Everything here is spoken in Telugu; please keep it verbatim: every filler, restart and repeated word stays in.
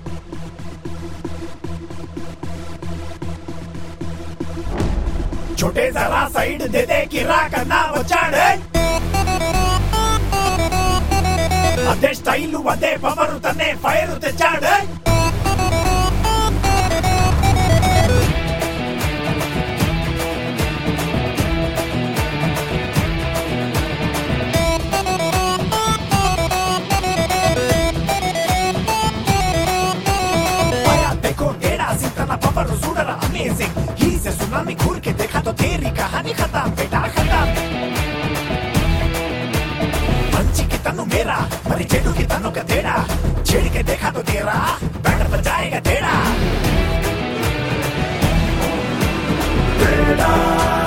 छोटे जरा साइड दे दे కిరా కన్నా వచ్చాడే అదే స్టైలు అదే పవరు తనే ఫైర్ తెచ్చాడే Amazing, he's a tsunami घूर के देखा तो तेरी कहानी खत्म बेटा खत्म मंची की तनु मेरा मरी चेडू की तनु का तेरा छेड़ के देखा तो तेरा बैंड बजाएगा तेरा तेरा